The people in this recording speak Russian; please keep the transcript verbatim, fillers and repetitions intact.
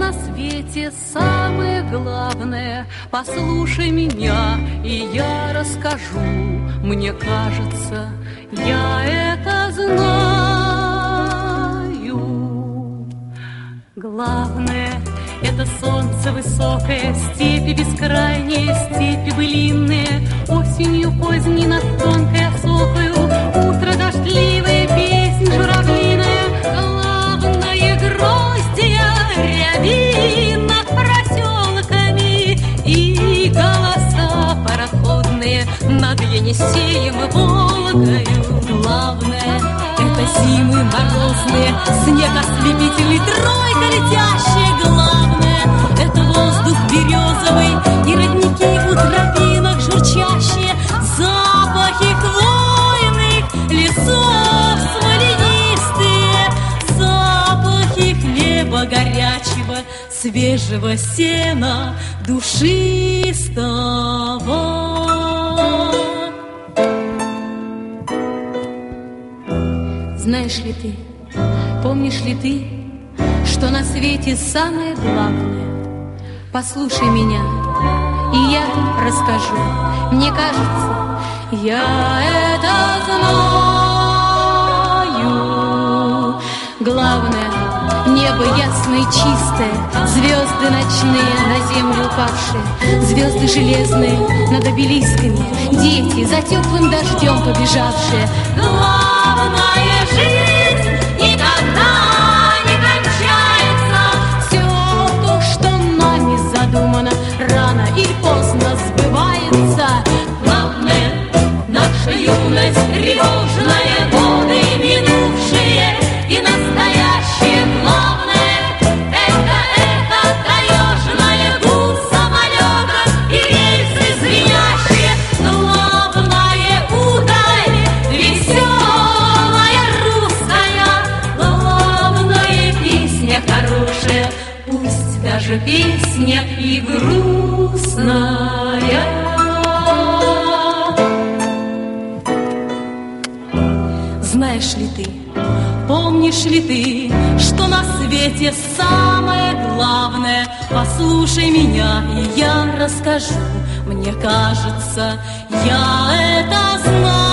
на свете самое главное. Послушай меня, и я расскажу. Мне кажется, я это знаю. Главное — это солнце высокое, степи бескрайние, степи былинные, осенью поздней над тонкой осокою, утро дождливое, песнь журавлиная. Главное — гроздья рябин над проселками и голоса пароходные над Енисеем и Волгою. Главное — это зимы морозные, снег ослепительный, тройка летящая. Главное — это воздух березовый и родники у тропинок журчащие, запахи хвойных лесов смоленистые, запахи хлеба горячего, свежего сена душистого. Знаешь ли ты, помнишь ли ты, что на свете самое главное? Послушай меня, и я расскажу. Мне кажется, я это знаю. Главное — небо ясное и чистое, звезды ночные на землю упавшие, звезды железные над обелисками, дети за теплым дождем побежавшие. Главное — жизнь никогда не кончается. Все то, что нами задумано, рано или поздно сбывается. Главное — наша юность тревожная, годы минувшие и настоящее. Главное — это эхо таежное, гул самолета и рельсы звенящие. Главное — удаль веселая русская. Главное — песня хорошая, пусть даже песня и грустная. Знаешь ли ты, помнишь ли ты, что на свете самое главное? Послушай меня, и я расскажу. Мне кажется, я это знаю.